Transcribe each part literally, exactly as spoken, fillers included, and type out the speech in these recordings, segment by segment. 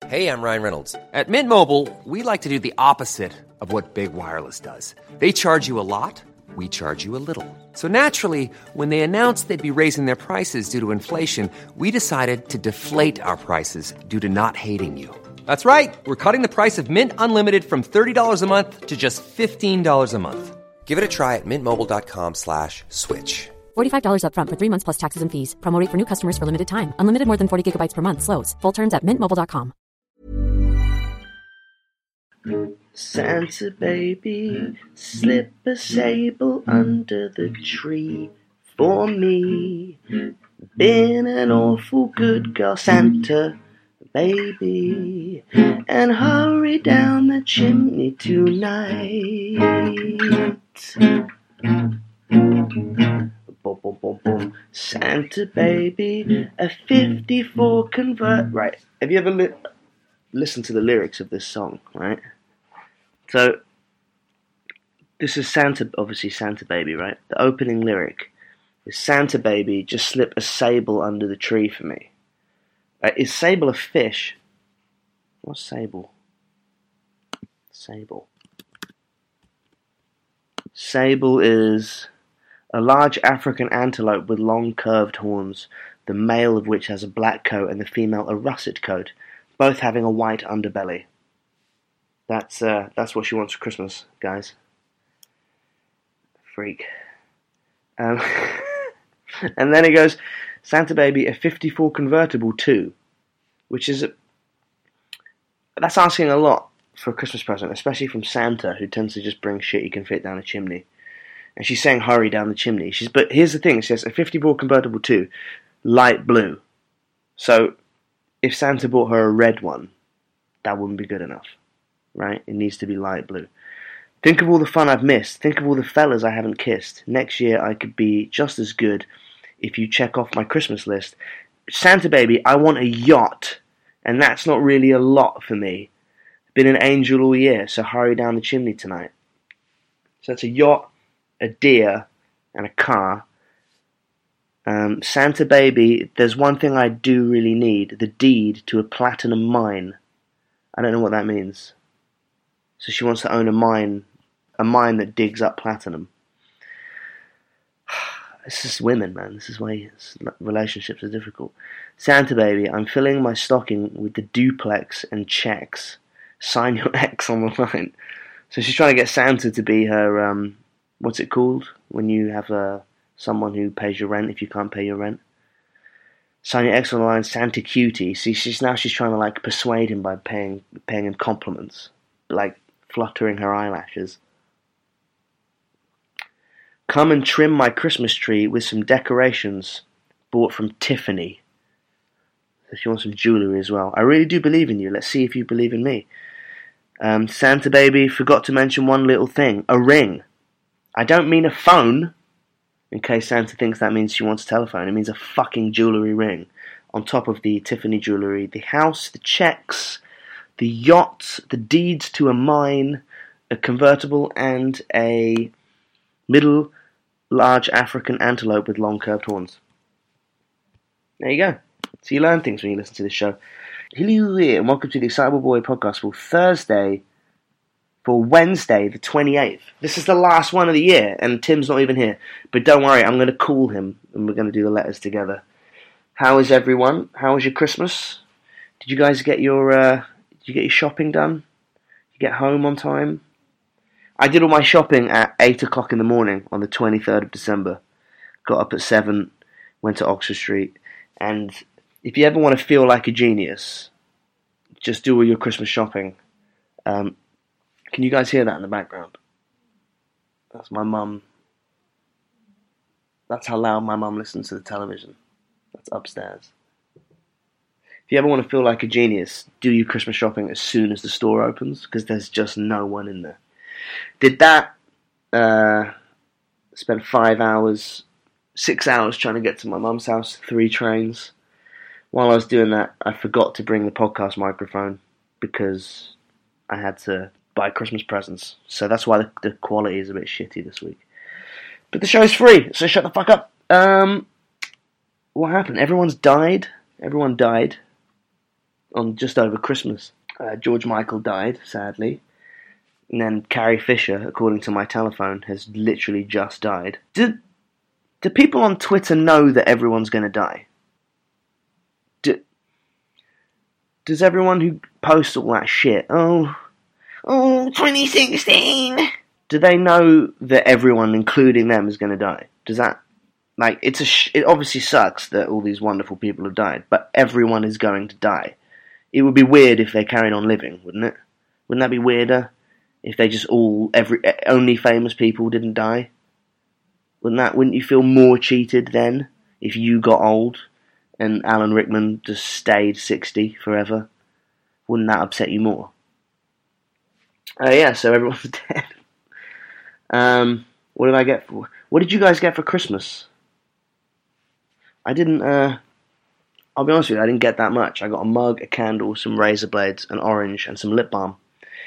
Hey, I'm Ryan Reynolds. At Mint Mobile, we like to do the opposite of what Big Wireless does. They charge you a lot, we charge you a little. So naturally, when they announced they'd be raising their prices due to inflation, we decided to deflate our prices due to not hating you. That's right. We're cutting the price of Mint Unlimited from thirty dollars a month to just fifteen dollars a month. Give it a try at mintmobile.com slash switch. forty-five dollars up front for three months plus taxes and fees. Promo rate for new customers for limited time. Unlimited more than forty gigabytes per month. Slows full terms at mint mobile dot com. Santa baby, slip a sable under the tree for me. Been an awful good girl, Santa baby, and hurry down the chimney tonight. Boom, boom, boom, boom. Santa baby, a fifty-four convert. Right, have you ever li- listened to the lyrics of this song, right? So, this is Santa, obviously Santa Baby, right? The opening lyric is Santa Baby, just slip a sable under the tree for me. Uh, is sable a fish? What's sable? Sable. Sable is a large African antelope with long curved horns, the male of which has a black coat and the female a russet coat, both having a white underbelly. That's uh, that's what she wants for Christmas, guys. Freak. Um, and then it goes, Santa Baby, a fifty-four convertible too, which is, a, that's asking a lot for a Christmas present, especially from Santa, who tends to just bring shit you can fit down a chimney. And she's saying hurry down the chimney. She's, but here's the thing, she says, a fifty-four convertible too, light blue. So, if Santa bought her a red one, that wouldn't be good enough. Right? It needs to be light blue. Think of all the fun I've missed. Think of all the fellas I haven't kissed. Next year I could be just as good if you check off my Christmas list. Santa Baby, I want a yacht. And that's not really a lot for me. Been an angel all year, so hurry down the chimney tonight. So that's a yacht, a deer, and a car. Um, Santa Baby, there's one thing I do really need. The deed to a platinum mine. I don't know what that means. So she wants to own a mine, a mine that digs up platinum. This is women, man. This is why relationships are difficult. Santa Baby, I'm filling my stocking with the duplex and checks. Sign your ex on the line. So she's trying to get Santa to be her, um, what's it called? When you have uh, someone who pays your rent if you can't pay your rent. Sign your ex on the line, Santa Cutie. See, she's now she's trying to like persuade him by paying paying him compliments. Like, fluttering her eyelashes. Come and trim my Christmas tree with some decorations bought from Tiffany. If you want some jewellery as well. I really do believe in you. Let's see if you believe in me. Um, Santa Baby forgot to mention one little thing. A ring. I don't mean a phone, in case Santa thinks that means she wants a telephone. It means a fucking jewellery ring. On top of the Tiffany jewellery. The house, the checks, the yacht, the deeds to a mine, a convertible, and a middle large African antelope with long curved horns. There you go. So you learn things when you listen to this show. Hello and welcome to the Excitable Boy podcast for Thursday, for Wednesday the twenty-eighth. This is the last one of the year, and Tim's not even here. But don't worry, I'm going to call him, and we're going to do the letters together. How is everyone? How was your Christmas? Did you guys get your... Uh, Did you get your shopping done? Did you get home on time? I did all my shopping at eight o'clock in the morning on the twenty-third of December. Got up at seven, went to Oxford Street. And if you ever want to feel like a genius, just do all your Christmas shopping. Um, can you guys hear that in the background? That's my mum. That's how loud my mum listens to the television. That's upstairs. If you ever want to feel like a genius, do your Christmas shopping as soon as the store opens, because there's just no one in there. Did that, uh, spent five hours, six hours trying to get to my mum's house, three trains. While I was doing that, I forgot to bring the podcast microphone, because I had to buy Christmas presents. So that's why the, the quality is a bit shitty this week. But the show's free, so shut the fuck up. Um, what happened? Everyone's died. Everyone died. on just over Christmas. Uh, George Michael died, sadly. And then Carrie Fisher, according to my telephone, has literally just died. Do, do people on Twitter know that everyone's going to die? Do, does everyone who posts all that shit, oh, oh, twenty sixteen, do they know that everyone, including them, is going to die? Does that, like, it's a sh- it obviously sucks that all these wonderful people have died, but everyone is going to die. It would be weird if they carried on living, wouldn't it? Wouldn't that be weirder? If they just all, every, only famous people didn't die? Wouldn't that, wouldn't you feel more cheated then, if you got old, and Alan Rickman just stayed sixty forever? Wouldn't that upset you more? Oh uh, yeah, so everyone's dead. Um, what did I get for, what did you guys get for Christmas? I didn't, uh, I'll be honest with you, I didn't get that much. I got a mug, a candle, some razor blades, an orange, and some lip balm.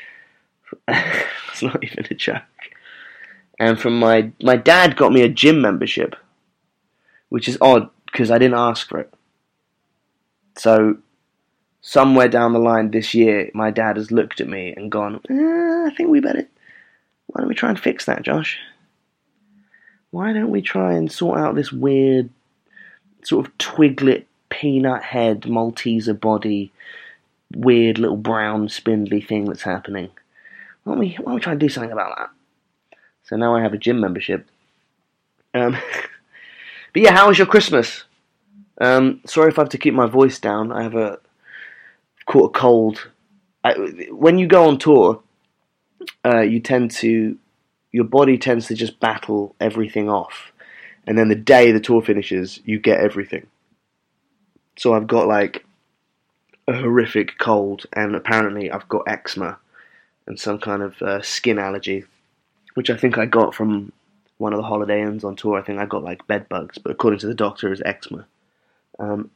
It's not even a joke. And from my, my dad got me a gym membership, which is odd, because I didn't ask for it. So, somewhere down the line this year, my dad has looked at me and gone, eh, I think we better, why don't we try and fix that, Josh? Why don't we try and sort out this weird, sort of twiglet, peanut head, Malteser body, weird little brown spindly thing that's happening? Why don't we, why don't we try and do something about that? So now I have a gym membership. Um, but yeah, how was your Christmas? Um, sorry if I have to keep my voice down. I have a caught a cold. I, when you go on tour, uh, you tend to, your body tends to just battle everything off, and then the day the tour finishes, you get everything. So I've got like a horrific cold, and apparently I've got eczema and some kind of uh, skin allergy, which I think I got from one of the Holiday Inns on tour. I think I got like bed bugs, but according to the doctor, it's eczema. Um,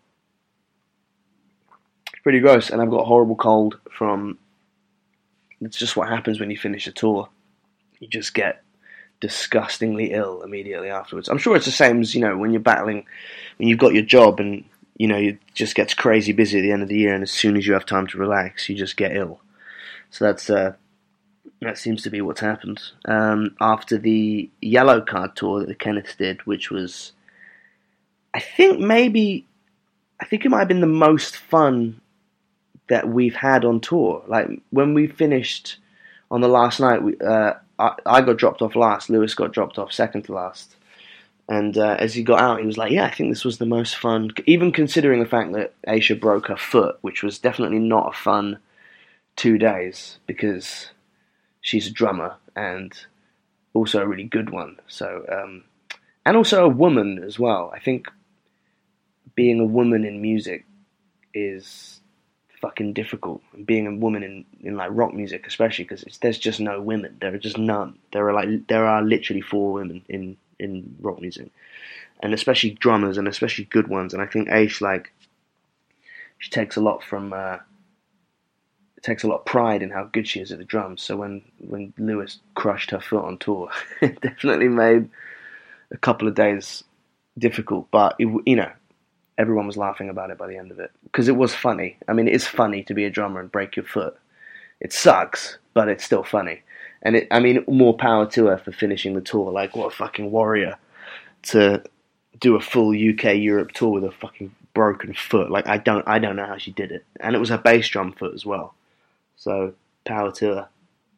it's pretty gross, and I've got a horrible cold from, it's just what happens when you finish a tour. You just get disgustingly ill immediately afterwards. I'm sure it's the same as, you know, when you're battling, when you've got your job and, you know, it just gets crazy busy at the end of the year, and as soon as you have time to relax, you just get ill. So that's, uh, that seems to be what's happened. Um, after the Yellow Card tour that the Kenneths did, which was, I think maybe, I think it might have been the most fun that we've had on tour. Like, when we finished on the last night, we, uh, I, I got dropped off last, Lewis got dropped off second to last. And uh, as he got out, he was like, yeah, I think this was the most fun, even considering the fact that Aisha broke her foot, which was definitely not a fun two days, because she's a drummer, and also a really good one. So, um, and also a woman as well. I think being a woman in music is fucking difficult. Being a woman in, in like rock music, especially, because there's just no women. There are just none. There are like there are literally four women in, in rock music, and especially drummers, and especially good ones. And I think Aish, like, she takes a lot from. Uh, takes a lot of pride in how good she is at the drums. So when, when Lewis crushed her foot on tour, it definitely made a couple of days difficult. But, it, you know, everyone was laughing about it by the end of it. Because it was funny. I mean, it is funny to be a drummer and break your foot. It sucks, but it's still funny. And, it, I mean, more power to her for finishing the tour. Like, what a fucking warrior to do a full U K Europe tour with a fucking broken foot. Like, I don't, I don't know how she did it. And it was her bass drum foot as well. So, power to her.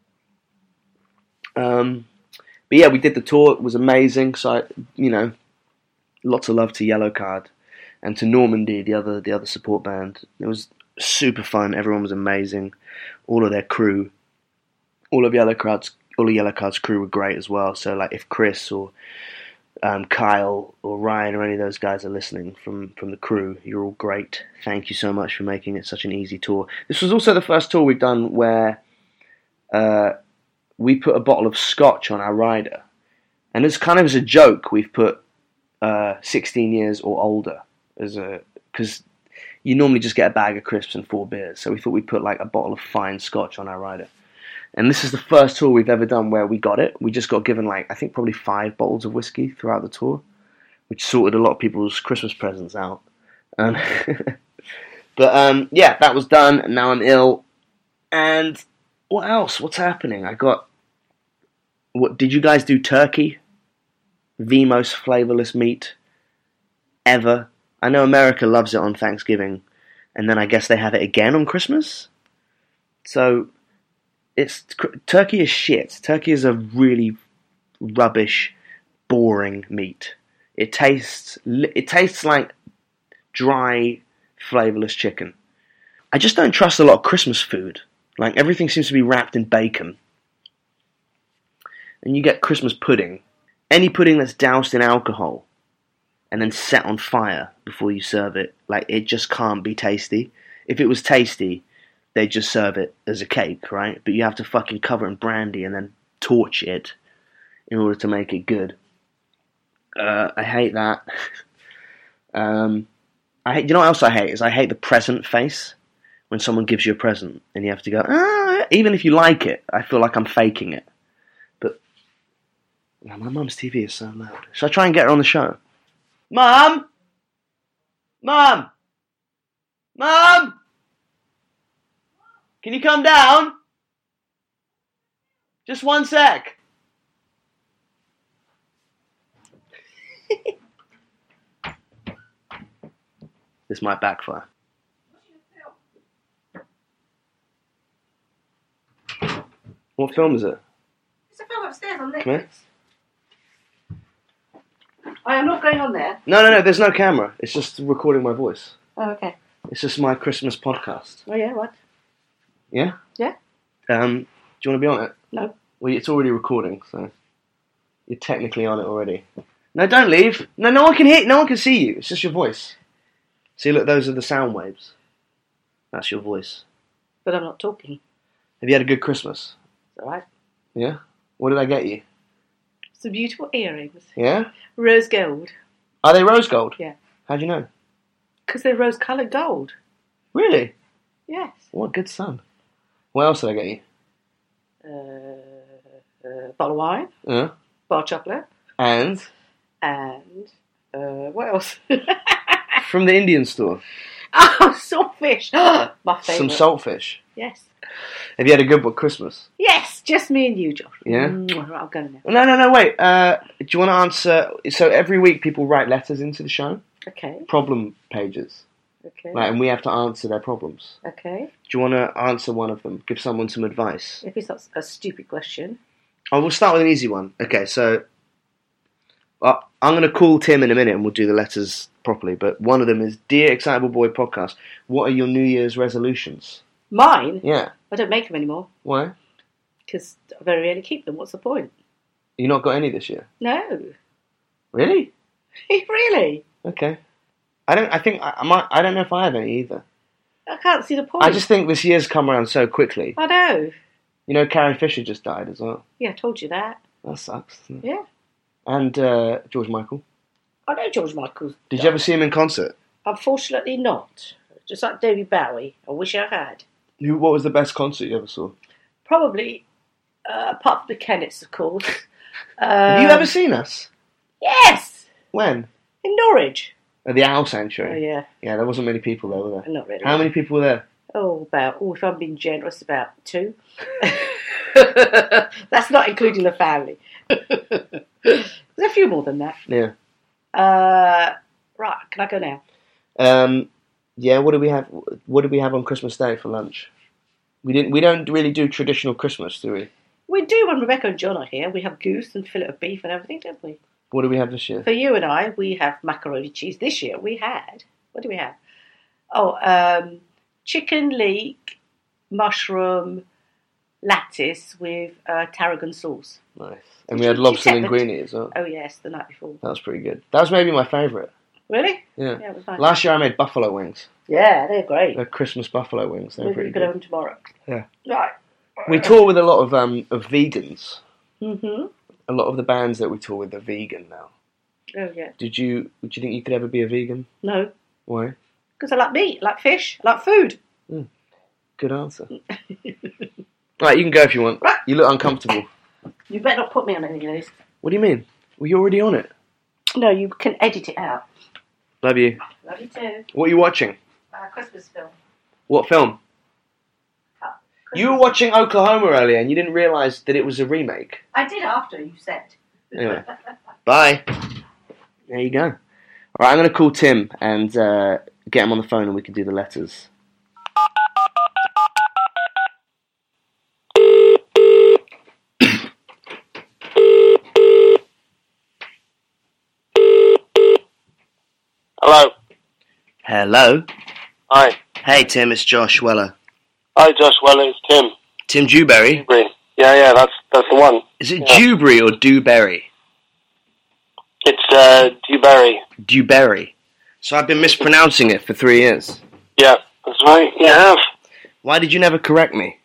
Um, but yeah, we did the tour. It was amazing. So, I, you know, lots of love to Yellow Card and to Normandy, the other the other support band. It was super fun. Everyone was amazing. All of their crew, all of Yellow Card's, all of Yellow Card's crew were great as well. So, like, if Chris or um, Kyle or Ryan or any of those guys are listening from, from the crew, you're all great. Thank you so much for making it such an easy tour. This was also the first tour we've done where uh, we put a bottle of scotch on our rider. And it's kind of as a joke, we've put uh, sixteen years or older, as a because you normally just get a bag of crisps and four beers. So we thought we'd put like a bottle of fine scotch on our rider. And this is the first tour we've ever done where we got it. We just got given, like, I think probably five bottles of whiskey throughout the tour, which sorted a lot of people's Christmas presents out. Um, But um, yeah, that was done, and now I'm ill. And what else? What's happening? I got. What did you guys do? Turkey, the most flavorless meat ever. I know America loves it on Thanksgiving, and then I guess they have it again on Christmas. So, it's turkey is shit. Turkey is a really rubbish, boring meat. It tastes it tastes like dry, flavorless chicken. I just don't trust a lot of Christmas food. Like, everything seems to be wrapped in bacon. And you get Christmas pudding. Any pudding that's doused in alcohol and then set on fire before you serve it, like, it just can't be tasty. If it was tasty, they'd just serve it as a cake, right? But you have to fucking cover it in brandy and then torch it in order to make it good. Uh, I hate that. um, I hate. You know what else I hate? Is I hate the present face. When someone gives you a present and you have to go, ah, even if you like it, I feel like I'm faking it. But oh, my mum's T V is so loud. Should I try and get her on the show? Mum! Mum! Mum! Can you come down? Just one sec. This might backfire. What film is it? It's a film upstairs on Netflix. Come here. I am not going on there. No, no, no, there's no camera. It's just recording my voice. Oh, okay. It's just my Christmas podcast. Oh, yeah, what? Yeah? Yeah? Um, do you want to be on it? No. Well, it's already recording, so you're technically on it already. No, don't leave. No, no one can hear. No one can see you. It's just your voice. See, look, those are the sound waves. That's your voice. But I'm not talking. Have you had a good Christmas? It's all right. Yeah? What did I get you? Some beautiful earrings. Yeah? Rose gold. Are they rose gold? Yeah. How'd you know? Because they're rose-coloured gold. Really? Yes. What a good son. What else did I get you? Uh, uh, bottle of wine. Yeah. Bar of chocolate. And? And, uh, what else? From the Indian store. Oh, saltfish. My favourite. Some saltfish. Yes. Have you had a good Christmas? Yes, just me and you, Josh. Yeah? Right, I'll go now. No, no, no, wait. Uh, do you want to answer... So every week people write letters into the show. Okay. Problem pages. Okay. Right, and we have to answer their problems. Okay. Do you want to answer one of them? Give someone some advice. If it's not a stupid question. Oh, we'll start with an easy one. Okay, so... Uh, I'm going to call Tim in a minute and we'll do the letters properly. But one of them is, Dear Excitable Boy Podcast, what are your New Year's resolutions? Mine? Yeah. I don't make them anymore. Why? Because I very rarely keep them. What's the point? You not got any this year? No. Really? Really? Okay. I don't. I think I, I might. I don't know if I have any either. I can't see the point. I just think this year's come around so quickly. I know. You know, Carrie Fisher just died as well. Yeah, I told you that. That sucks. Doesn't it? Yeah. And uh, George Michael. I know George Michael's Did died. you ever see him in concert? Unfortunately not. Just like David Bowie. I wish I had. Who? What was the best concert you ever saw? Probably, uh, apart from the Kennets, of course. Um, Have you ever seen us? Yes! When? In Norwich. At the Owl Sanctuary? Oh, yeah. Yeah, there wasn't many people there, were there? Not really. How many people were there? Oh, about, oh, if I'm being generous, about two. That's not including the family. There's a few more than that. Yeah. Uh, right, can I go now? Um, yeah. What do we have? What did we have on Christmas Day for lunch? We didn't. We don't really do traditional Christmas, do we? We do when Rebecca and John are here. We have goose and fillet of beef and everything, don't we? What do we have this year? For you and I, we have macaroni cheese. This year we had, what do we have? Oh, um, chicken leek, mushroom, lattice with uh, tarragon sauce. Nice. And we had lobster linguine as well. Oh yes, the night before. That was pretty good. That was maybe my favourite. Really? Yeah. Yeah, it was nice. Last year I made buffalo wings. Yeah, they're great. They're Christmas buffalo wings. They're We're pretty going to have good. them tomorrow. Yeah. Right. We tour with a lot of um of vegans. Mm-hmm. A lot of the bands that we tour with are vegan now. Oh yeah. Did you? Would you think you could ever be a vegan? No. Why? Because I like meat, I like fish, I like food. Mm. Good answer. Right, you can go if you want. Right. You look uncomfortable. You better not put me on any of these. What do you mean? Well, you're already on it. No, you can edit it out. Love you. Love you too. What are you watching? Uh, Christmas film. What film? Uh, You were watching Oklahoma earlier and you didn't realise that it was a remake. I did after you said. Anyway, bye. There you go. All right, I'm going to call Tim and uh, get him on the phone and we can do the letters. Hello. Hello. Hi. Hey, Tim, it's Josh Weller. Hi, Josh Weller. It's Tim. Tim Dewberry? Dewberry. Yeah, yeah, that's that's the one. Is it yeah. Dewberry or Dewberry? It's uh, Dewberry. Dewberry. So I've been mispronouncing it for three years. Yeah, that's right. You have. Why did you never correct me?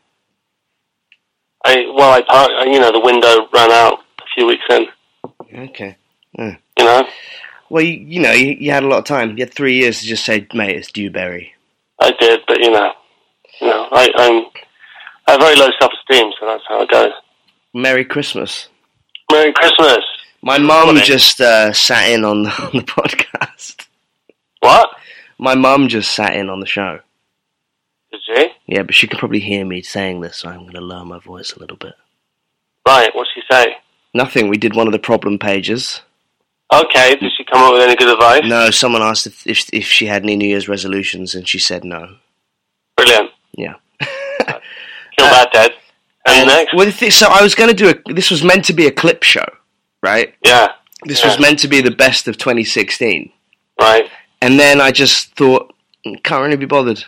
I well, I part. You know, the window ran out a few weeks in. Okay. Yeah. You know. Well, you, you know, you, you had a lot of time. You had three years to just say, mate, it's Dewberry. I did, but you know, you know, I I'm I have very low self-esteem, so that's how it goes. Merry Christmas. Merry Christmas. My mum just uh, sat in on the, on the podcast. What? My mum just sat in on the show. Did she? Yeah, but she can probably hear me saying this, so I'm going to lower my voice a little bit. Right, what'd she say? Nothing. We did one of the problem pages. Okay, did she come up with any good advice? No, someone asked if, if if she had any New Year's resolutions, and she said no. Brilliant. Yeah. Kill uh, that dead. And, and next? Well, th- so I was going to do a... This was meant to be a clip show, right? Yeah. This yeah. was meant to be the best of twenty sixteen. Right. And then I just thought, can't really be bothered.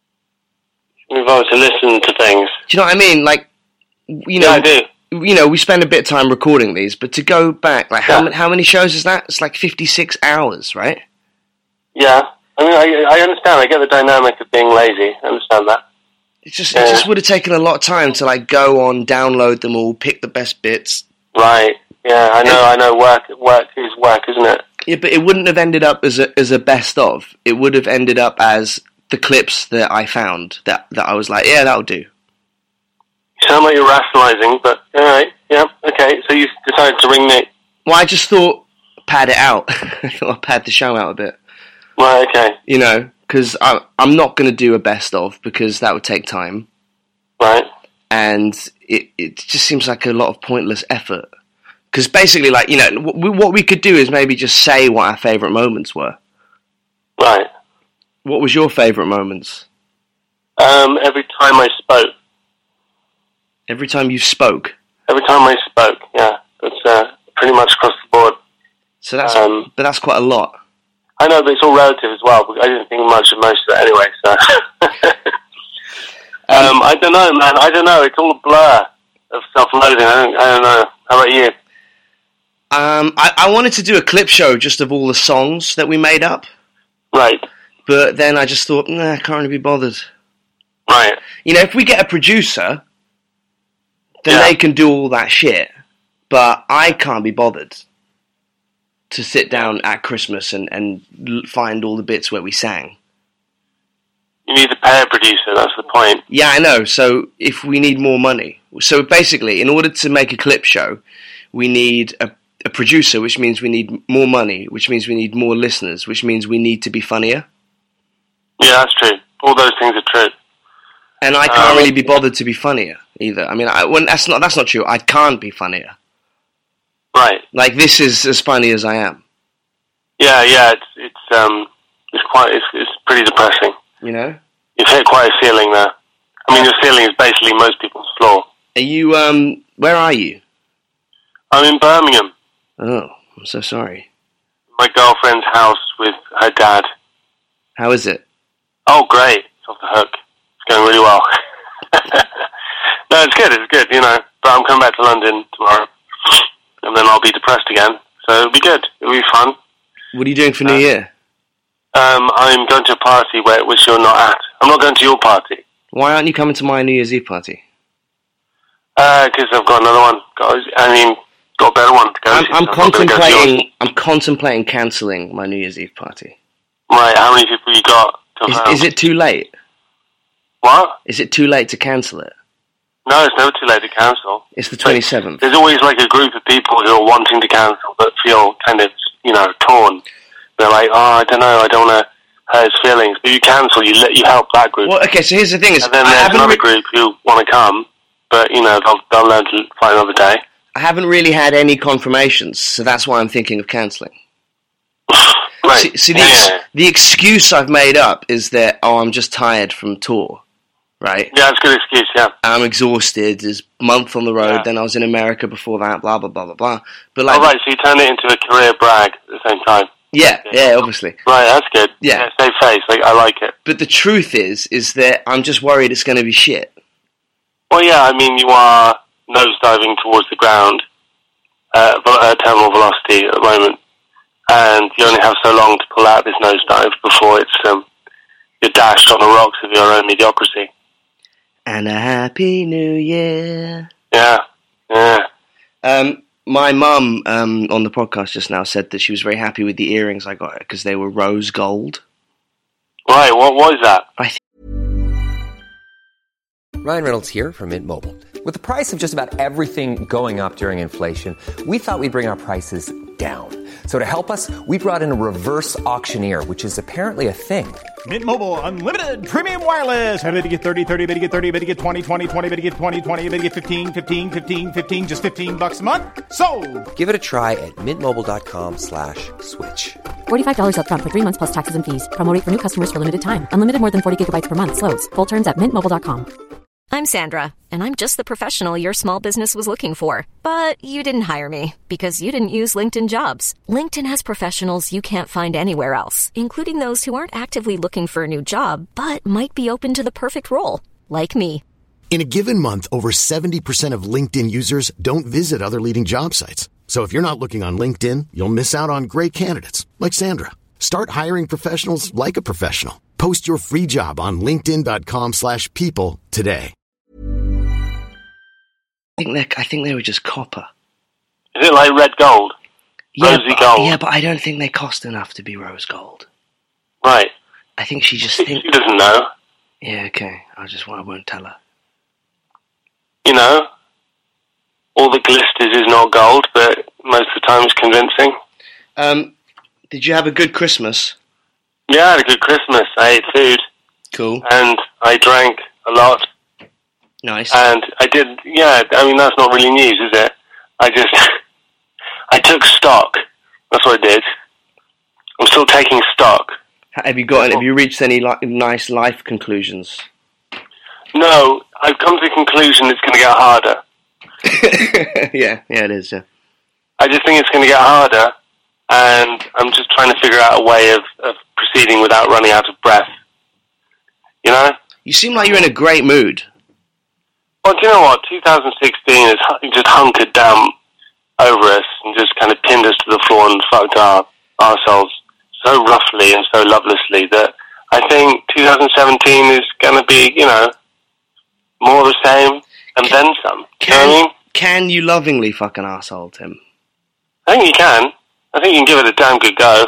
Move on to listen to things. Do you know what I mean? Like, you know... Yeah, I do. You know, we spend a bit of time recording these, but to go back, like, how, yeah. many, how many shows is that? It's like fifty-six hours, right? Yeah. I mean, I, I understand. I get the dynamic of being lazy. I understand that. It just, yeah. it just would have taken a lot of time to, like, go on, download them all, pick the best bits. Right. Yeah, I know, I know. Work, work is work, isn't it? Yeah, but it wouldn't have ended up as a as a best of. It would have ended up as the clips that I found that, that I was like, yeah, that'll do. You sound like you're rationalising, but alright, yeah, okay, so you decided to ring me. Well, I just thought, pad it out. I thought I'd pad the show out a bit. Right, okay. You know, because I'm not going to do a best of, because that would take time. Right. And it, it just seems like a lot of pointless effort. Because basically, like, you know, w- what we could do is maybe just say what our favourite moments were. Right. What was your favourite moments? Um, every time I spoke. Every time you spoke? Every time I spoke, yeah. That's uh, pretty much across the board. So that's, um, but that's quite a lot. I know, but it's all relative as well, because I didn't think much of most of it anyway, so... um, I don't know, man, I don't know, it's all a blur of self-loathing, I don't, I don't know. How about you? Um, I, I wanted to do a clip show just of all the songs that we made up. Right. But then I just thought, nah, I can't really be bothered. Right. You know, if we get a producer, then yeah. they can do all that shit. But I can't be bothered to sit down at Christmas and, and find all the bits where we sang. You need to pay a producer, that's the point. Yeah, I know. So if we need more money. So basically, in order to make a clip show, we need a, a producer, which means we need more money, which means we need more listeners, which means we need to be funnier. Yeah, that's true. All those things are true. And I can't um, really be bothered to be funnier either. I mean, I, when, that's not that's not true. I can't be funnier. Right. Like, this is as funny as I am. Yeah, yeah. It's it's um it's quite it's it's pretty depressing. You know. You've hit quite a ceiling there. I mean, your ceiling is basically most people's floor. Are you um? Where are you? I'm in Birmingham. Oh, I'm so sorry. My girlfriend's house with her dad. How is it? Oh, great. It's off the hook. It's going really well. No, it's good, it's good, you know. But I'm coming back to London tomorrow. And then I'll be depressed again. So it'll be good. It'll be fun. What are you doing for New uh, Year? Um, I'm going to a party where which you're not at. I'm not going to your party. Why aren't you coming to my New Year's Eve party? Uh, because I've got another one. Got, I mean, got a better one to go I'm, to. I'm so contemplating. go I'm contemplating cancelling my New Year's Eve party. Right. How many people you got? Is, is it too late? What? Is it too late to cancel it? No, it's never too late to cancel. It's the twenty-seventh. Like, there's always like a group of people who are wanting to cancel but feel kind of, you know, torn. They're like, oh, I don't know, I don't want to hurt his feelings. But you cancel, you let you help that group. Well, okay, so here's the thing: is and then I there's haven't another re- group who want to come, but you know they'll they'll learn to fight another day. I haven't really had any confirmations, so that's why I'm thinking of cancelling. Right. See, see the, yeah. ex- the excuse I've made up is that, oh, I'm just tired from tour, right? Yeah, it's a good excuse, yeah. I'm exhausted, there's a month on the road, Yeah. then I was in America before that, blah, blah, blah, blah, blah. But like, Oh, right, so you turn it into a career brag at the same time. yeah, yeah, obviously. Right, that's good. Yeah. yeah save face, like, I like it. But the truth is, is that I'm just worried it's going to be shit. Well, yeah, I mean, you are nosediving towards the ground uh, at terminal velocity at the moment, and you only have so long to pull out this nosedive before it's um, you're dashed on the rocks of your own mediocrity. And a happy new year. Yeah, yeah. Um, my mum um, on the podcast just now said that she was very happy with the earrings I got her because they were rose gold. Right, what was that? I think Ryan Reynolds here from Mint Mobile. With the price of just about everything going up during inflation, we thought we'd bring our prices down. So to help us, we brought in a reverse auctioneer, which is apparently a thing. Mint Mobile Unlimited Premium Wireless. How to get thirty, thirty, how to get thirty, how to get twenty, twenty, twenty, how to get twenty, twenty, how to get fifteen, fifteen, fifteen, fifteen, just fifteen bucks a month? Sold! Give it a try at mintmobile.com slash switch. forty-five dollars up front for three months plus taxes and fees. Promo rate for new customers for limited time. Unlimited more than forty gigabytes per month. Slows full terms at mint mobile dot com. I'm Sandra, and I'm just the professional your small business was looking for. But you didn't hire me because you didn't use LinkedIn Jobs. LinkedIn has professionals you can't find anywhere else, including those who aren't actively looking for a new job, but might be open to the perfect role, like me. In a given month, over seventy percent of LinkedIn users don't visit other leading job sites. So if you're not looking on LinkedIn, you'll miss out on great candidates like Sandra. Start hiring professionals like a professional. Post your free job on linkedin.com slash people today. I think they I think they were just copper. Is it like red gold? Yeah, Rosy but, gold? yeah, but I don't think they cost enough to be rose gold. Right. I think she just She, thinks. she doesn't know. Yeah, okay. I just I won't tell her. You know, all that glisters is not gold, but most of the time it's convincing. Um, did you have a good Christmas? Yeah, I had a good Christmas. I ate food, Cool. and I drank a lot, Nice. and I did, yeah, I mean, that's not really news, is it? I just, I took stock. That's what I did. I'm still taking stock. Have you got? Have you reached any li- nice life conclusions? No, I've come to the conclusion it's going to get harder. yeah, yeah, it is. Yeah. I just think it's going to get harder, and I'm just trying to figure out a way of, of proceeding without running out of breath. You know? You seem like you're in a great mood. Well, do you know what? twenty sixteen has hu- just hunkered down over us and just kind of pinned us to the floor and fucked our ourselves so roughly and so lovelessly that I think twenty seventeen is going to be, you know, more the same and Can- then some. Can you know what I mean? can you lovingly fuck an arsehole, Tim? I think you can. I think you can give it a damn good go.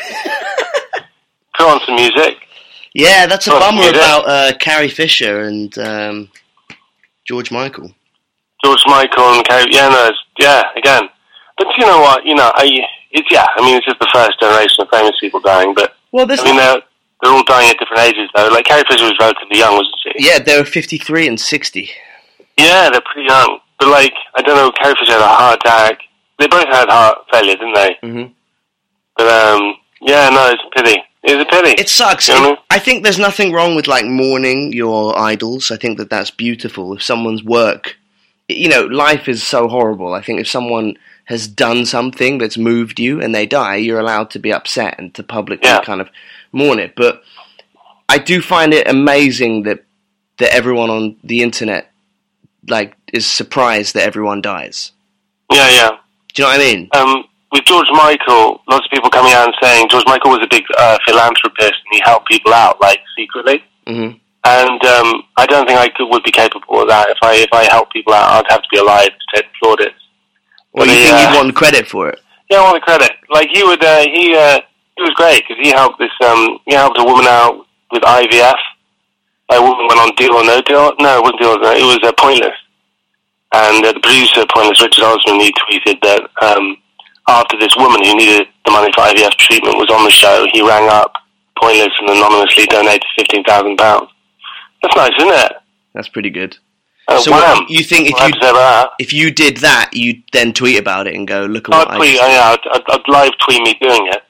Put on some music. Yeah, that's a Oh, bummer you did? about uh, Carrie Fisher and um, George Michael. George Michael and Carrie, yeah, no, it's, yeah, again. But you know what? You know, I, it's yeah. I mean, it's just the first generation of famous people dying. But Well, there's I mean, not- they're they're all dying at different ages, though. Like Carrie Fisher was relatively young, wasn't she? yeah, they were fifty-three and sixty. Yeah, they're pretty young. But like, I don't know, Carrie Fisher had a heart attack. They both had heart failure, didn't they? Mm-hmm. But um, yeah, no, it's a pity. It's a pity. It sucks. You know what I It- mean? I think there's nothing wrong with like mourning your idols. I think that that's beautiful. If someone's work, you know, life is so horrible. I think if someone has done something that's moved you and they die, you're allowed to be upset and to publicly Yeah. kind of mourn it. But I do find it amazing that that everyone on the internet like is surprised that everyone dies. Yeah, yeah. Do you know what I mean? Um, with George Michael, lots of people coming out and saying George Michael was a big uh, philanthropist and he helped people out, like, secretly. Mm-hmm. And um, I don't think I could, would be capable of that. If I if I helped people out, I'd have to be alive to take the plaudits. Well, But you he, think uh, you'd want credit for it? Yeah, I want the credit. Like he would, uh, he uh, he was great because he helped this. Um, he helped a woman out with I V F. A woman went on Deal or No Deal. No, it wasn't Deal or No. It was uh, Pointless. And uh, the producer, Pointless, Richard Osman, he tweeted that um, after this woman who needed the money for I V F treatment was on the show, he rang up pointless and anonymously donated fifteen thousand pounds. That's nice, isn't it? That's pretty good. Oh, so wham. what, you think if Well, you I'd say that. if you did that, you'd then tweet about it and go, look at I'd what I tweet, just oh, did. yeah, I'd, I'd, I'd live tweet me doing it.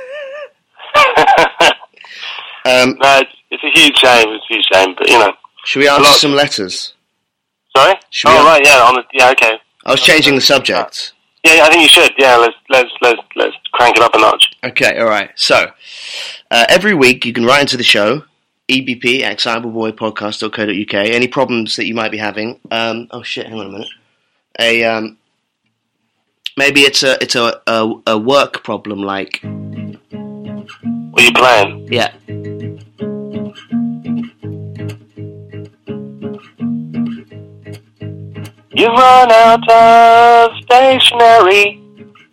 Um, no, it's, it's a huge shame. It's a huge shame, but you know. Should we answer some letters? Sorry? Should oh we right, yeah, on the, yeah, okay. I was changing the subject. Yeah, yeah, I think you should. Yeah, let's let's let's let's crank it up a notch. Okay, all right. So uh, every week you can write into the show, E B P at excitable boy podcast dot co dot U K. Any problems that you might be having? Um, oh shit! Hang on a minute. A um, maybe it's a it's a, a a work problem, like. What are you playing? Yeah. You run out of stationery,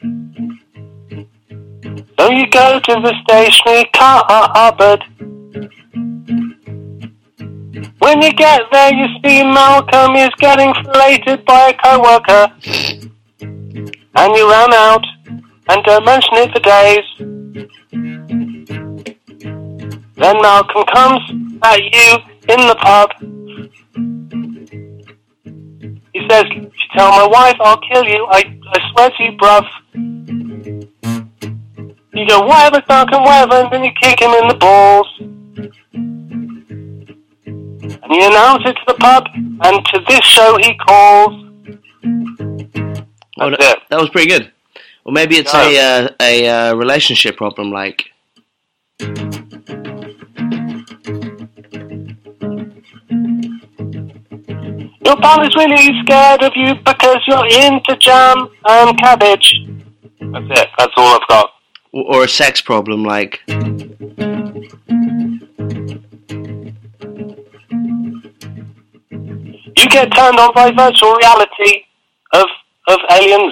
so you go to the stationery cupboard. When you get there, you see Malcolm is getting filleted by a co-worker, and you run out and don't mention it for days. Then Malcolm comes at you in the pub. He says, if you tell my wife, I'll kill you. I, I swear to you, bruv. You go, whatever, Malcolm, whatever, and then you kick him in the balls. And you announce it to the pub, and to this show he calls. Oh, That's that, it. that was pretty good. Or maybe it's No. a uh, a uh, relationship problem, like. Your pal is really scared of you because you're into jam and cabbage. That's it. That's all I've got. Or a sex problem, like. You get turned on by virtual reality of of aliens.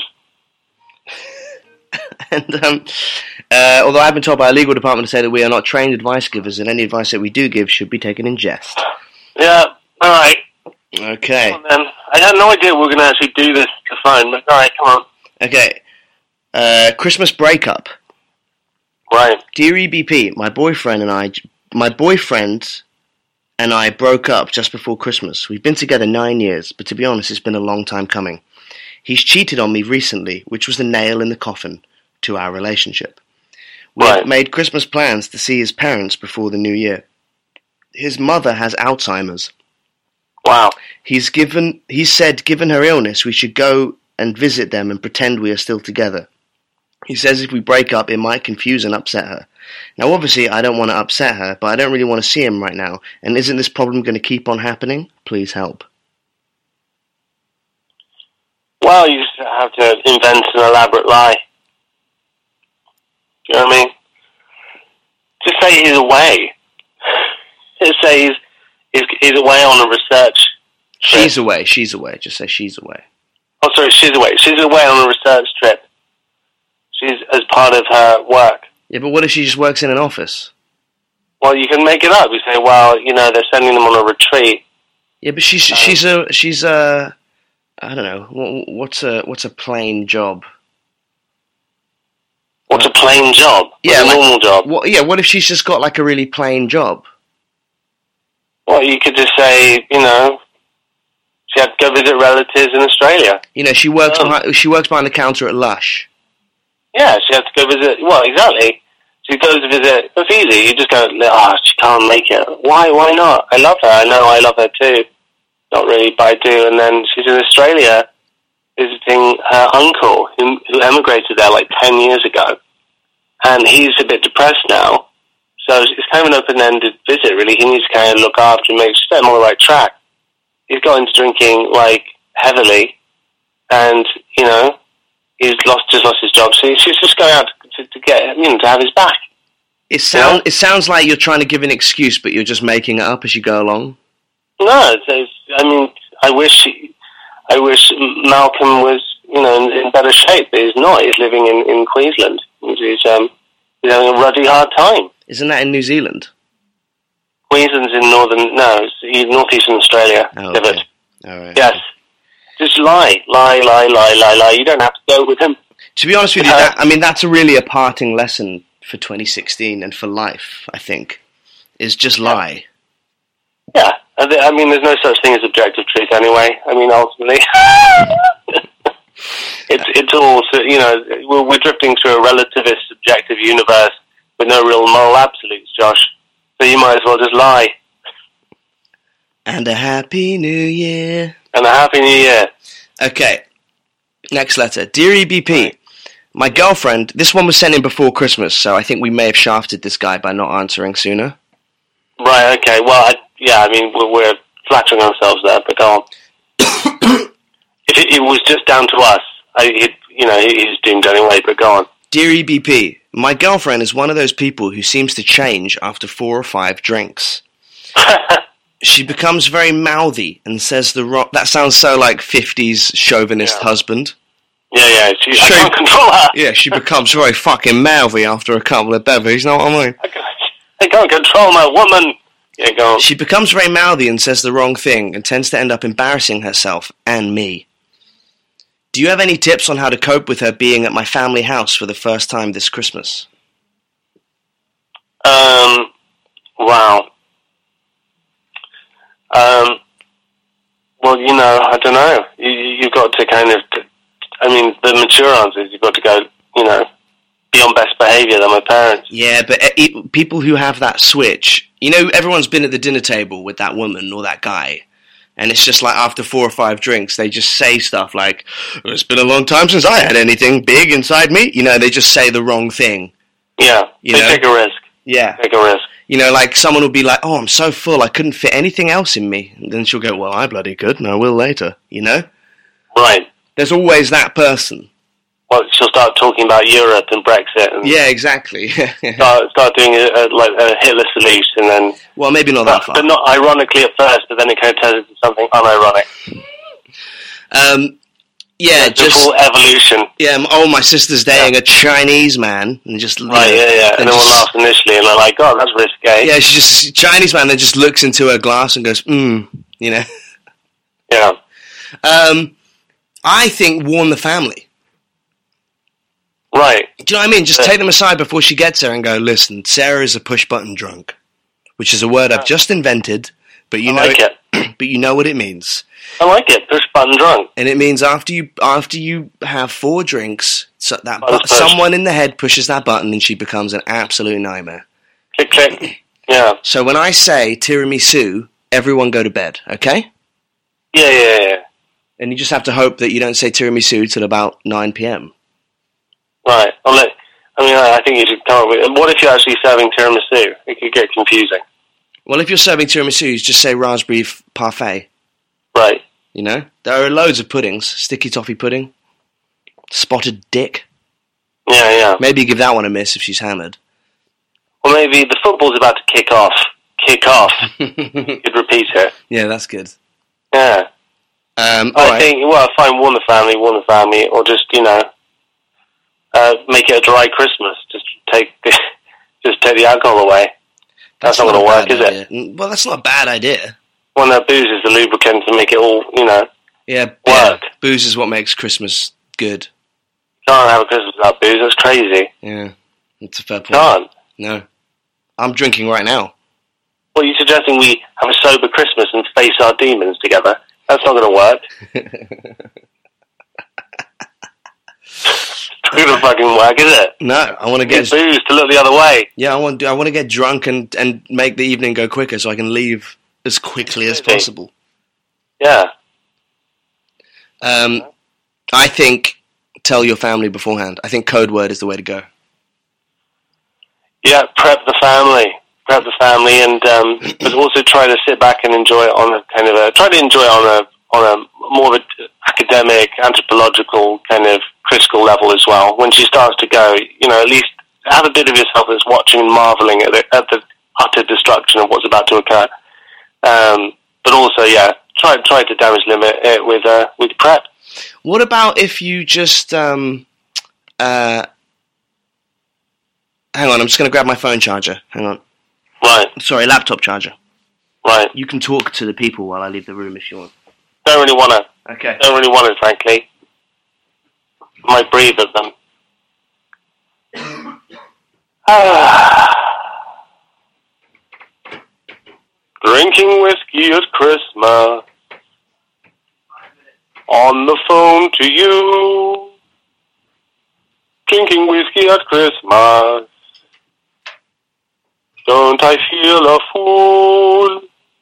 And um, uh, although I've been told by our legal department to say that we are not trained advice givers, and any advice that we do give should be taken in jest. Yeah. All right. Okay. Come on, then. I had no idea we were going to actually do this to phone, but all right, come on. Okay. Uh, Christmas breakup. Right. Dear E B P, my boyfriend and I, my boyfriend and I broke up just before Christmas. We've been together nine years, but to be honest, it's been a long time coming. He's cheated on me recently, which was the nail in the coffin to our relationship. We Right. have made Christmas plans to see his parents before the new year. His mother has Alzheimer's. Wow. He's given. He said, given her illness, we should go and visit them and pretend we are still together. He says if we break up, it might confuse and upset her. Now, obviously, I don't want to upset her, but I don't really want to see him right now. And isn't this problem going to keep on happening? Please help. Well, you just have to invent an elaborate lie. Do you know what I mean? Just say he's away. Just say he's, he's, he's away on a research trip. She's away. She's away. Just say she's away. Oh, sorry, she's away. She's away on a research trip. She's as part of her work. Yeah, but what if she just works in an office? Well, you can make it up. You say, well, you know, they're sending them on a retreat. Yeah, but she's Um, she's a she's a I don't know what, what's a what's a plain job. What's a plain job? What's Yeah, a like- normal job? What? Yeah, what if she's just got like a really plain job? Well, you could just say, you know, she had to go visit relatives in Australia. You know, she works Oh. behind she works behind the counter at Lush. Yeah, she had to go visit. Well, exactly. She goes to visit. It's easy. You just go, oh, she can't make it. Why? Why not? I love her. I know I love her too. Not really, but I do. And then she's in Australia visiting her uncle, who, who emigrated there like ten years ago. And he's a bit depressed now. So it's kind of an open-ended visit, really. He needs to kind of look after and make sure I'm on the right track. He's got into drinking, like, heavily. And, you know, he's lost just lost his job. So she's just going out to, to get, you know, to have his back. It sounds Yeah. it sounds like you're trying to give an excuse, but you're just making it up as you go along. No, it's, it's, I mean, I wish he, I wish Malcolm was, you know, in, in better shape, but he's not. He's living in, in Queensland. He's, um, he's having a ruddy hard time. Isn't that in New Zealand? Queensland's in northern, no, it's in northeastern Australia. Oh, Give okay. it. All right. Yes. Just lie, lie, lie, lie, lie, lie. You don't have to go with him. To be honest with you, Uh, that, I mean that's a really a parting lesson for twenty sixteen and for life, I think, is just lie. Yeah, I, th- I mean, there's no such thing as objective truth anyway. I mean, ultimately, it's it's all, you know, we're, we're drifting through a relativist, subjective universe with no real moral absolutes, Josh. So you might as well just lie. And a happy new year. And a happy new year. Okay, next letter. Dear E B P, my girlfriend, this one was sent in before Christmas, so I think we may have shafted this guy by not answering sooner. Right, okay, well, I, yeah, I mean, we're, we're flattering ourselves there, but go on. If it, it was just down to us, I, it, you know, he's doomed anyway, but go on. Dear E B P, my girlfriend is one of those people who seems to change after four or five drinks. She becomes very mouthy and says the wrong... That sounds so like fifties chauvinist yeah. husband. Yeah, yeah, she, she I can't control her. Yeah, she becomes very fucking mouthy after a couple of bevies, you know what I mean? I can't, I can't control my woman. Yeah, go on. She becomes very mouthy and says the wrong thing and tends to end up embarrassing herself and me. Do you have any tips on how to cope with her being at my family house for the first time this Christmas? Um, wow. Um, well, you know, I don't know. You, you've got to kind of, I mean, the mature answer is you've got to go, you know, be on best behaviour than my parents. Yeah, but it, people who have that switch, you know, everyone's been at the dinner table with that woman or that guy, and it's just like after four or five drinks, they just say stuff like, it's been a long time since I had anything big inside me. You know, they just say the wrong thing. Yeah, you they know? take a risk. Yeah. Take a risk. You know, like someone will be like, oh, I'm so full, I couldn't fit anything else in me. And then she'll go, well, I bloody could, and I will later, you know? Right. There's always that person. Well, she'll start talking about Europe and Brexit. And yeah, exactly. start, start doing a, a, like a Hitler salute, and then... Well, maybe not but, that far. But not ironically at first, but then it kind of turns into something unironic. Um... Yeah, yeah, just full evolution. Yeah, oh, my sister's dating yeah. a Chinese man, and just right, know, yeah, yeah, and, and then we'll laugh initially, and they're like, "God, that's risque." Yeah, she's just a Chinese man that just looks into her glass and goes, "Hmm," you know. Yeah. Um, I think warn the family. Right. Do you know what I mean? Just yeah. take them aside before she gets there and go, "Listen, Sarah is a push button drunk," which is a word yeah. I've just invented, but you I know like it, it. but you know what it means. I like it. Push button drunk. And it means after you after you have four drinks, so that bu- push. someone in the head pushes that button and she becomes an absolute nightmare. Click, click. Yeah. So when I say tiramisu, everyone go to bed, okay? Yeah, yeah, yeah. And you just have to hope that you don't say tiramisu till about nine p.m. Right. I'll let, I mean, I think you should come up with... What if you're actually serving tiramisu? It could get confusing. Well, if you're serving tiramisu, just say raspberry f- parfait. Right. You know? There are loads of puddings. Sticky toffee pudding. Spotted dick. Yeah, yeah. Maybe give that one a miss if she's hammered. Or maybe the football's about to kick off. Kick off. You could repeat it. Yeah, that's good. Yeah. Um, I right. think, well, fine, warn the family, warn the family, or just, you know, uh, make it a dry Christmas. Just take the, just take the alcohol away. That's, that's not, not going to work, is idea. it? Well, that's not a bad idea. Well, no, booze is the lubricant to make it all, you know, yeah, work. Yeah, booze is what makes Christmas good. You can't have a Christmas without booze, that's crazy. Yeah, that's a fair point. Can't. No. I'm drinking right now. Well, you're suggesting we have a sober Christmas and face our demons together? That's not going to work. It's not going to fucking work, is it? No, I want to get... booze to look the other way. Yeah, I want, I want to get drunk and, and make the evening go quicker so I can leave as quickly as possible. Yeah. Um, I think tell your family beforehand. I think code word is the way to go. Yeah, prep the family. Prep the family, and um, but also try to sit back and enjoy it on a kind of a... Try to enjoy it on a, on a more of an academic, anthropological, kind of critical level as well. When she starts to go, you know, at least have a bit of yourself that's watching and marvelling at the, at the utter destruction of what's about to occur. Um, but also, yeah, try try to damage limit it with uh, with prep. What about if you just um, uh, hang on? I'm just going to grab my phone charger. Hang on. Right. Sorry, laptop charger. Right. You can talk to the people while I leave the room if you want. Don't really want to. Okay. Don't really want it, frankly. I might breathe at them. Drinking whiskey at Christmas. On the phone to you. Drinking whiskey at Christmas. Don't I feel a fool?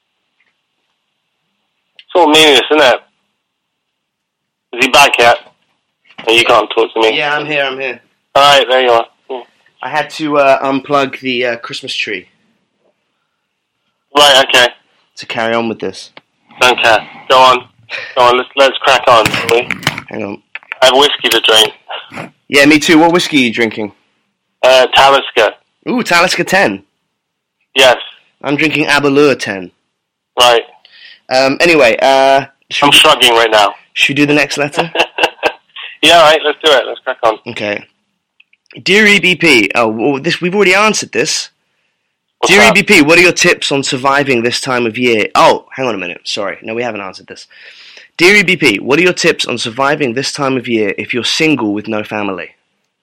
It's all meaningless, isn't it? Is he back yet? Oh, you can't talk to me. Yeah, I'm here, I'm here. Alright, there you are. Yeah. I had to uh, unplug the uh, Christmas tree Right, okay. to carry on with this. Don't care. Go on. Go on, let's, let's crack on, shall we? Hang on. I have whiskey to drink. Yeah, me too. What whiskey are you drinking? Uh, Talisker. Ooh, Talisker ten. Yes. I'm drinking Aberlour ten. Right. Um, anyway, uh, should, I'm shrugging right now. should we do the next letter? Yeah, alright, let's do it. Let's crack on. Okay. Dear E B P, oh, well, this we've already answered this. What's Dear that? E B P, what are your tips on surviving this time of year? Oh, hang on a minute. Sorry. No, we haven't answered this. Dear E B P, what are your tips on surviving this time of year if you're single with no family?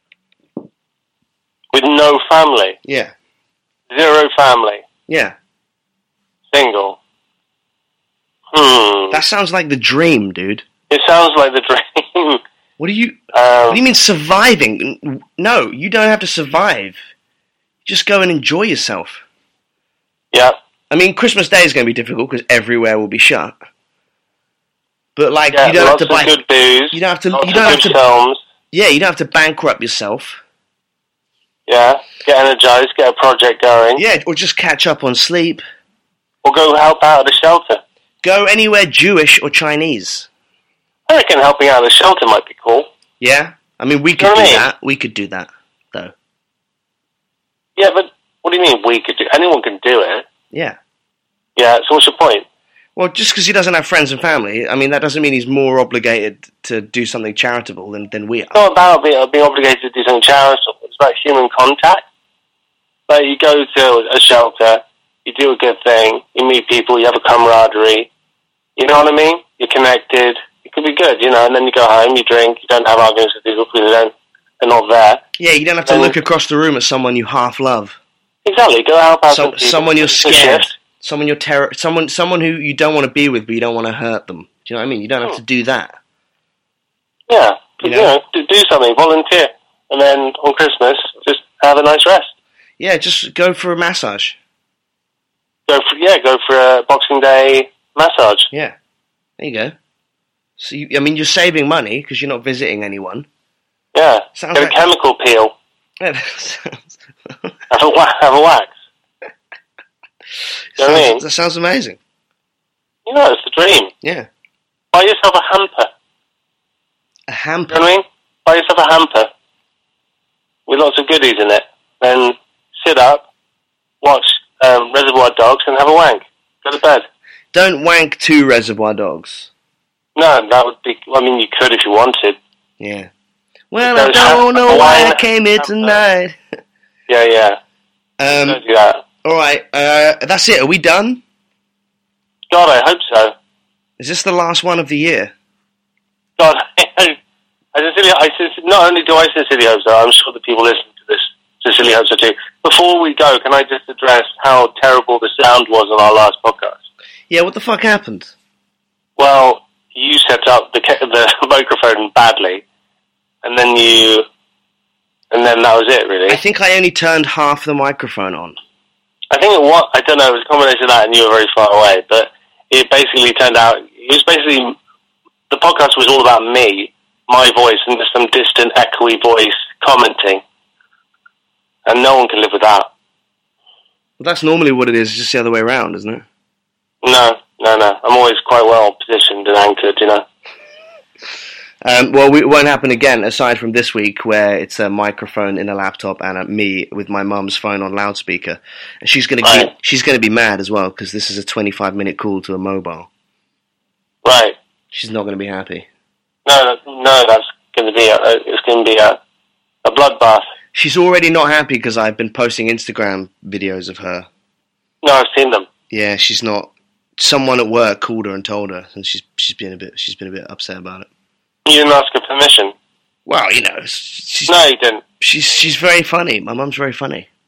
With no family? Yeah. Zero family? Yeah. Single? Hmm. That sounds like the dream, dude. It sounds like the dream. What do you... Um, What do you mean surviving? No, you don't have to survive. Just go and enjoy yourself. Yeah. I mean, Christmas Day is going to be difficult because everywhere will be shut. But like, Yeah, you don't have lots to buy. of good booze. You don't have to. Lots You don't of have good to. films. Yeah, you don't have to bankrupt yourself. Yeah. Get energized, get a project going. Yeah, or just catch up on sleep. Or go help out at the shelter. Go anywhere Jewish or Chinese. I reckon helping out at the shelter might be cool. Yeah, I mean, we You could know do what I mean? that. We could do that, though. Yeah, but what do you mean we could do? Anyone can do it. Yeah. Yeah, so what's your point? Well, just because he doesn't have friends and family, I mean, that doesn't mean he's more obligated to do something charitable than, than we are. It's not about being, being obligated to do something charitable. It's about human contact. Like, you go to a shelter, you do a good thing, you meet people, you have a camaraderie. You know what I mean? You're connected. It could be good, you know, and then you go home, you drink, you don't have arguments with people because they don't, they're not there. Yeah, you don't have to Then- look across the room at someone you half love. Exactly, go help out So, some people. someone you're It's a scared. shift. Someone you're terror. Someone, someone who you don't want to be with, but you don't want to hurt them. Do you know what I mean? You don't have to do that. Yeah, You you know? know, do, do something, volunteer. And then on Christmas, just have a nice rest. Yeah, just go for a massage. Go for, yeah, go for a Boxing Day massage. Yeah, there you go. So you, I mean, you're saving money because you're not visiting anyone. Yeah, Sounds get like- a chemical peel. Yeah, that sounds, Have a, wa- have a wax. You know what I mean? sounds, that sounds amazing. You know, it's the dream. Yeah, Buy yourself a hamper. a hamper. You know what I mean? Buy yourself a hamper with lots of goodies in it. Then sit up, watch um, Reservoir Dogs, and have a wank. Go to bed. Don't wank to Reservoir Dogs. No, that would be. I mean, you could if you wanted. Yeah. Well, I Those don't ha- know why I Hawaiian came here hamper. tonight. Yeah, yeah. Um. Don't do that. All right. Uh, that's it. Are we done? God, I hope so. Is this the last one of the year? God, I sincerely, I sincerely, not only do I sincerely hope so, I'm sure the people listening to this sincerely hope so too. Before we go, can I just address how terrible the sound was on our last podcast? Yeah. What the fuck happened? Well, you set up the ca- the microphone badly, and then you, and then that was it, really. I think I only turned half the microphone on. I think it was, I don't know, it was a combination of that and you were very far away, but it basically turned out, it was basically, the podcast was all about me, my voice, and just some distant, echoey voice commenting. And no one can live with that. Well, that's normally what it is, just the other way around, isn't it? No, no, no. I'm always quite well positioned and anchored, you know. Um, well, we, it won't happen again, aside from this week, where it's a microphone in a laptop and a, me with my mum's phone on loudspeaker. And she's going Right. to she's going to be mad as well, because this is a twenty-five minute call to a mobile. Right. She's not going to be happy. No, no, that's going to be a, it's going to be a, a bloodbath. She's already not happy because I've been posting Instagram videos of her. No, I've seen them. Yeah, she's not. Someone at work called her and told her, and she's she's been a bit she's been a bit upset about it. You didn't ask her permission. Well, you know, she's No, you didn't. she's she's very funny. My mum's very funny.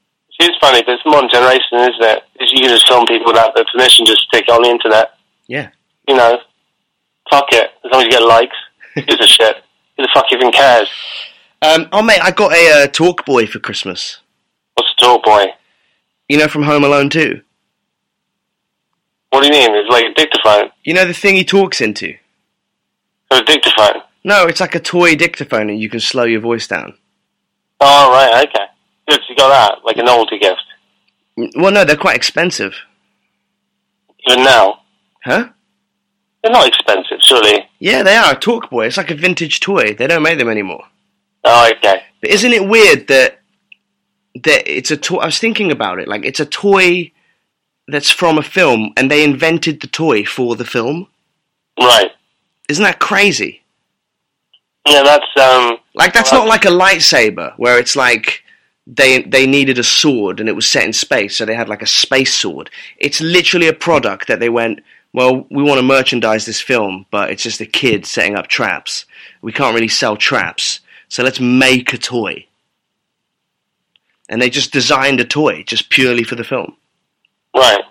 It's funny, but it's modern generation, isn't it? You can just film people without their permission, just stick it on the internet. Yeah. You know, fuck it. As long as you get likes, who gives a shit? Who the fuck even cares? Um, oh, mate, I got a uh, talk boy for Christmas. What's a talk boy? You know from Home Alone two? What do you mean? It's like a dictaphone. You know the thing he talks into? A dictaphone? No, it's like a toy dictaphone and you can slow your voice down. Oh, right, okay. Good, so you got that, like a novelty gift. Well, no, they're quite expensive. Even now? Huh? They're not expensive, surely. Yeah, they are. A talk boy. It's like a vintage toy. They don't make them anymore. Oh, okay. But isn't it weird that that it's a toy? I was thinking about it. Like, it's a toy that's from a film, and they invented the toy for the film. Right. Isn't that crazy? Yeah, that's um. Like, that's well, not like a lightsaber where it's like they they needed a sword and it was set in space, so they had like a space sword. It's literally a product that they went, well, we want to merchandise this film, but it's just a kid setting up traps. We can't really sell traps, so let's make a toy. And they just designed a toy just purely for the film. Right.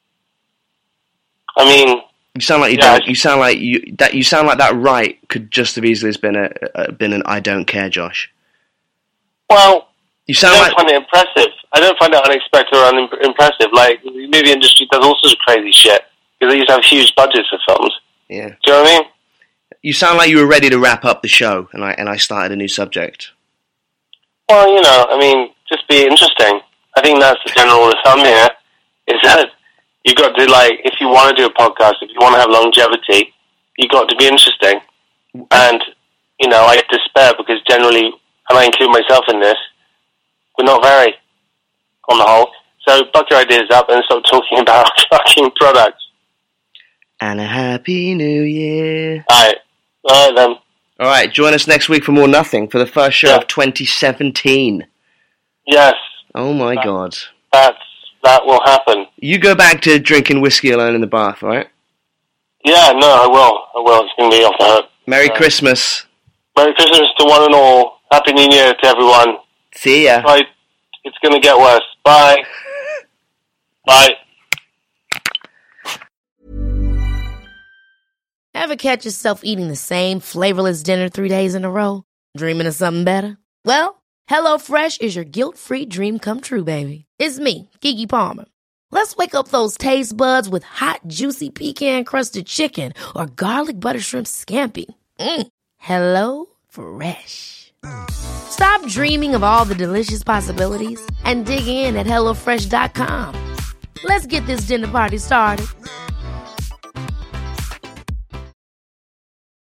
I mean, you sound like you yeah, don't. You sound like you that. You sound like that. Right could just have easily has been a, a been an I don't care, Josh. Well, you sound I don't like find it impressive. I don't find it unexpected or unimpressive. Like the movie industry does all sorts of crazy shit because they used to have huge budgets for films. Yeah. Do you know what I mean? You sound like you were ready to wrap up the show, and I and I started a new subject. Well, you know, I mean, just be interesting. I think that's the general rule of thumb here, is that you've got to, like, if you want to do a podcast, if you want to have longevity, you've got to be interesting. And, you know, I despair because generally, and I include myself in this, we're not very, on the whole. So, buck your ideas up and stop talking about fucking products. And a happy new year. Alright. Alright then. Alright, join us next week for More Nothing, for the first show yeah. of twenty seventeen. Yes. Oh my that, god. That's, that will happen. You go back to drinking whiskey alone in the bath, right? Yeah, no, I will. I will. It's going to be off the hook. Merry uh, Christmas. Merry Christmas to one and all. Happy New Year to everyone. See ya. Right. It's going to get worse. Bye. Bye. Ever catch yourself eating the same flavorless dinner three days in a row? Dreaming of something better? Well, HelloFresh is your guilt-free dream come true, baby. It's me, Keke Palmer. Let's wake up those taste buds with hot, juicy pecan-crusted chicken or garlic butter shrimp scampi. Mm. Hello Fresh. Stop dreaming of all the delicious possibilities and dig in at hello fresh dot com. Let's get this dinner party started.